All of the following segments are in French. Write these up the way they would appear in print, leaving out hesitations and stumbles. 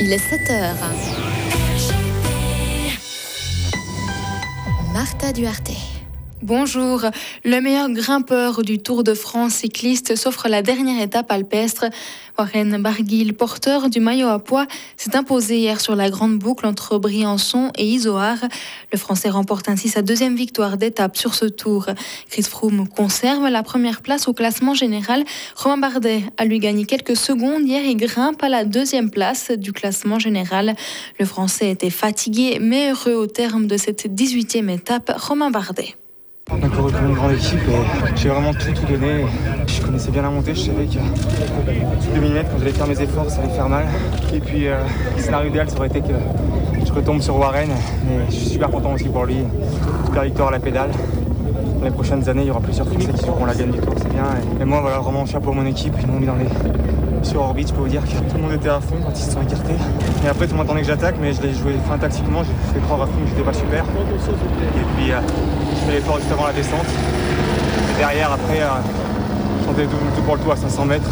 Il est 7h. Martha Duarte. Bonjour. Le meilleur grimpeur du Tour de France cycliste s'offre la dernière étape alpestre. Warren Barguil, porteur du maillot à pois, s'est imposé hier sur la grande boucle entre Briançon et Izoard. Le Français remporte ainsi sa deuxième victoire d'étape sur ce Tour. Chris Froome conserve la première place au classement général. Romain Bardet a lui gagné quelques secondes hier et grimpe à la deuxième place du classement général. Le Français était fatigué mais heureux au terme de cette 18e étape. Romain Bardet. On a couru comme une grande équipe et j'ai vraiment tout donné. Je connaissais bien la montée, je savais qu'à 2000 mètres, quand j'allais faire mes efforts, ça allait faire mal. Et puis, le scénario idéal, ça aurait été que je retombe sur Warren. Mais je suis super content aussi pour lui. Super victoire à la pédale. Dans les prochaines années, il y aura plusieurs Français qui seront la gagne du Tour, c'est bien. Et moi, voilà, vraiment chapeau à mon équipe. Ils m'ont mis sur orbite, je peux vous dire que tout le monde était à fond quand ils se sont écartés. Et après, tout le monde attendait que j'attaque, mais je l'ai joué fin tactiquement. J'ai fait croire à fond que j'étais pas super. Et puis, je fais l'effort juste avant la descente. Et derrière, après, je sentais tout pour le tout à 500 mètres.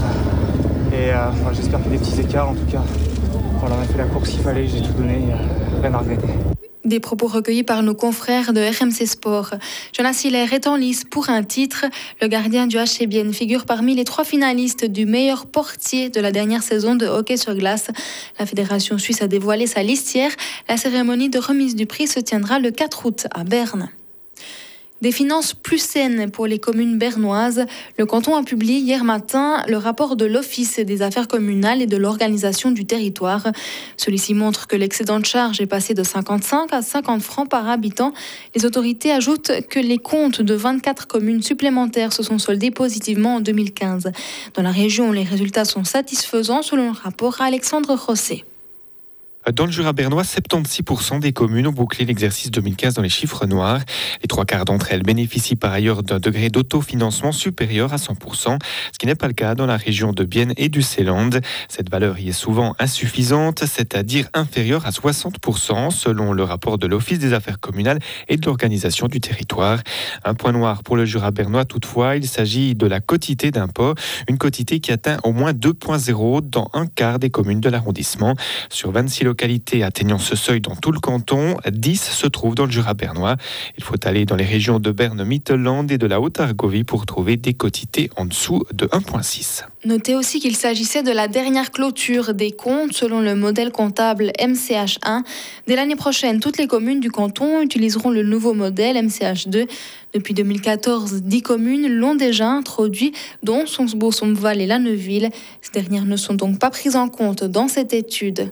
Et voilà, j'espère qu'il y a des petits écarts. En tout cas, voilà, on a fait la course qu'il fallait, j'ai tout donné, rien à regretter. Des propos recueillis par nos confrères de RMC Sport. Jonas Hiller est en lice pour un titre. Le gardien du HC Bienne figure parmi les 3 finalistes du meilleur portier de la dernière saison de hockey sur glace. La Fédération suisse a dévoilé sa liste hier. La cérémonie de remise du prix se tiendra le 4 août à Berne. Des finances plus saines pour les communes bernoises. Le canton a publié hier matin le rapport de l'Office des affaires communales et de l'organisation du territoire. Celui-ci montre que l'excédent de charge est passé de 55 à 50 francs par habitant. Les autorités ajoutent que les comptes de 24 communes supplémentaires se sont soldés positivement en 2015. Dans la région, les résultats sont satisfaisants selon le rapport à Alexandre Rosset. Dans le Jura bernois, 76% des communes ont bouclé l'exercice 2015 dans les chiffres noirs. Les 3/4 d'entre elles bénéficient par ailleurs d'un degré d'autofinancement supérieur à 100%, ce qui n'est pas le cas dans la région de Bienne et du Seeland. Cette valeur y est souvent insuffisante, c'est-à-dire inférieure à 60%, selon le rapport de l'Office des affaires communales et de l'organisation du territoire. Un point noir pour le Jura bernois toutefois, il s'agit de la quotité d'impôt, une quotité qui atteint au moins 2,0 dans un quart des communes de l'arrondissement. Sur 26 localités atteignant ce seuil dans tout le canton, 10 se trouvent dans le Jura bernois. Il faut aller dans les régions de Berne-Mittelland et de la Haute-Argovie pour trouver des quotités en dessous de 1,6. Notez aussi qu'il s'agissait de la dernière clôture des comptes selon le modèle comptable MCH1. Dès l'année prochaine, toutes les communes du canton utiliseront le nouveau modèle MCH2. Depuis 2014, 10 communes l'ont déjà introduit, dont Sonsbo, Sompval et La Neuville. Ces dernières ne sont donc pas prises en compte dans cette étude.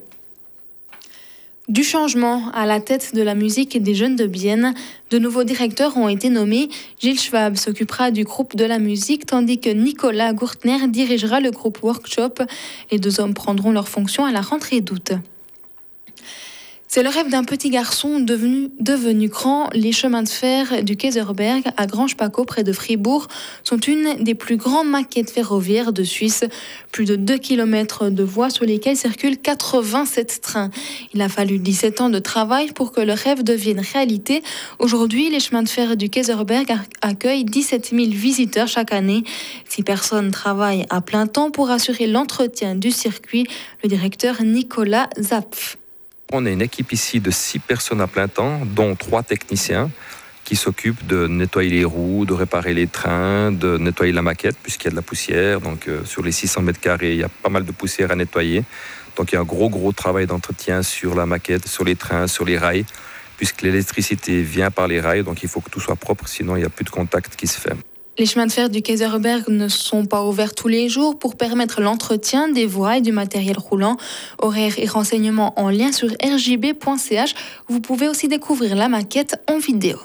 Du changement à la tête de la musique et des jeunes de Bienne. De nouveaux directeurs ont été nommés. Gilles Schwab s'occupera du groupe de la musique, tandis que Nicolas Gourtner dirigera le groupe Workshop. Les 2 hommes prendront leurs fonctions à la rentrée d'août. C'est le rêve d'un petit garçon devenu grand. Les chemins de fer du Kaiserberg à Grange-Paco, près de Fribourg, sont une des plus grandes maquettes ferroviaires de Suisse. Plus de 2 km de voies sur lesquelles circulent 87 trains. Il a fallu 17 ans de travail pour que le rêve devienne réalité. Aujourd'hui, les chemins de fer du Kaiserberg accueillent 17 000 visiteurs chaque année. 6 personnes travaillent à plein temps pour assurer l'entretien du circuit. Le directeur Nicolas Zapf. On a une équipe ici de 6 personnes à plein temps, dont 3 techniciens qui s'occupent de nettoyer les roues, de réparer les trains, de nettoyer la maquette puisqu'il y a de la poussière. Donc sur les 600 mètres carrés, il y a pas mal de poussière à nettoyer. Donc il y a un gros travail d'entretien sur la maquette, sur les trains, sur les rails, puisque l'électricité vient par les rails, donc il faut que tout soit propre, sinon il n'y a plus de contact qui se fait. Les chemins de fer du Kaiserberg ne sont pas ouverts tous les jours pour permettre l'entretien des voies et du matériel roulant. Horaires et renseignements en lien sur rjb.ch. Vous pouvez aussi découvrir la maquette en vidéo.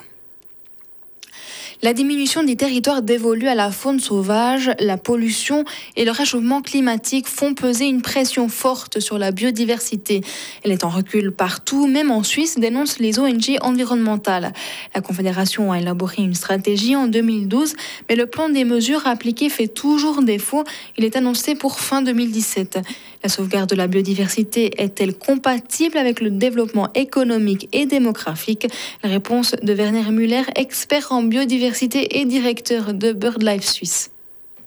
La diminution des territoires dévolus à la faune sauvage, la pollution et le réchauffement climatique font peser une pression forte sur la biodiversité. Elle est en recul partout, même en Suisse, dénoncent les ONG environnementales. La Confédération a élaboré une stratégie en 2012, mais le plan des mesures appliquées fait toujours défaut. Il est annoncé pour fin 2017. La sauvegarde de la biodiversité est-elle compatible avec le développement économique et démographique ? La réponse de Werner Müller, expert en biodiversité et directeur de BirdLife Suisse.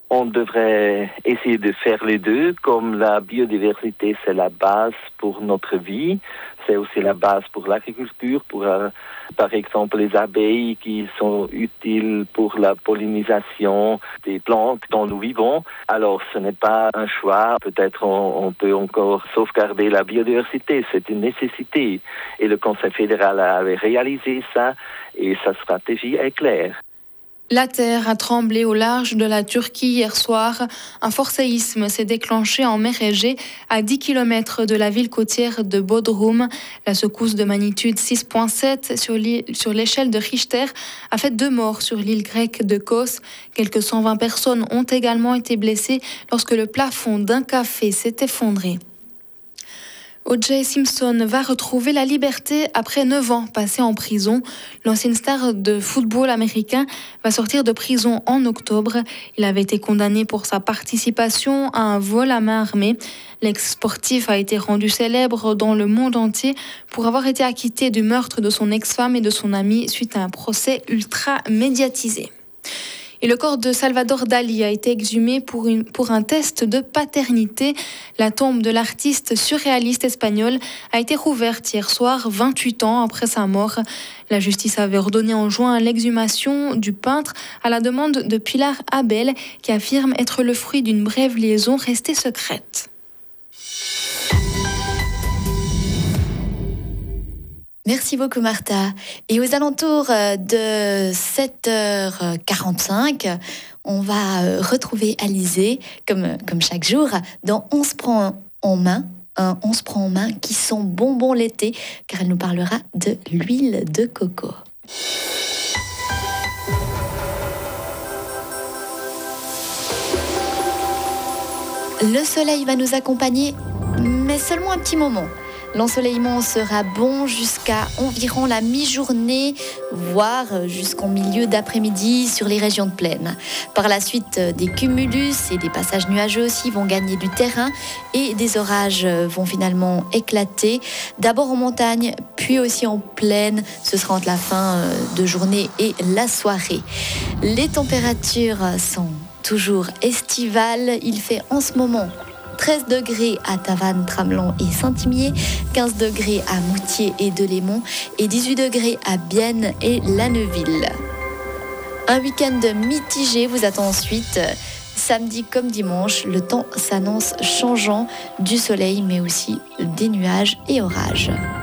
On devrait essayer de faire les deux, comme la biodiversité, c'est la base pour notre vie. C'est aussi la base pour l'agriculture, pour par exemple les abeilles qui sont utiles pour la pollinisation des plantes dont nous vivons. Alors ce n'est pas un choix, peut-être on peut encore sauvegarder la biodiversité, c'est une nécessité. Et le Conseil fédéral avait réalisé ça et sa stratégie est claire. La terre a tremblé au large de la Turquie hier soir. Un fort séisme s'est déclenché en mer Égée, à 10 km de la ville côtière de Bodrum. La secousse de magnitude 6,7 sur l'échelle de Richter a fait 2 morts sur l'île grecque de Kos. Quelques 120 personnes ont également été blessées lorsque le plafond d'un café s'est effondré. O.J. Simpson va retrouver la liberté après 9 ans passés en prison. L'ancienne star de football américain va sortir de prison en octobre. Il avait été condamné pour sa participation à un vol à main armée. L'ex-sportif a été rendu célèbre dans le monde entier pour avoir été acquitté du meurtre de son ex-femme et de son ami suite à un procès ultra médiatisé. Et le corps de Salvador Dali a été exhumé pour un test de paternité. La tombe de l'artiste surréaliste espagnol a été rouverte hier soir, 28 ans après sa mort. La justice avait ordonné en juin l'exhumation du peintre à la demande de Pilar Abel, qui affirme être le fruit d'une brève liaison restée secrète. Merci beaucoup Martha. Et aux alentours de 7h45, on va retrouver Alizée, comme chaque jour, dans On se prend en main. On se prend en main qui sent bonbon l'été, car elle nous parlera de l'huile de coco. Le soleil va nous accompagner, mais seulement un petit moment. L'ensoleillement sera bon jusqu'à environ la mi-journée, voire jusqu'au milieu d'après-midi sur les régions de plaine. Par la suite, des cumulus et des passages nuageux aussi vont gagner du terrain et des orages vont finalement éclater. D'abord en montagne, puis aussi en plaine. Ce sera entre la fin de journée et la soirée. Les températures sont toujours estivales. Il fait en ce moment 13 degrés à Tavannes, Tramelan et Saint-Imier, 15 degrés à Moutier et Delémont et 18 degrés à Bienne et Lanneville. Un week-end mitigé vous attend ensuite. Samedi comme dimanche, le temps s'annonce changeant, du soleil mais aussi des nuages et orages.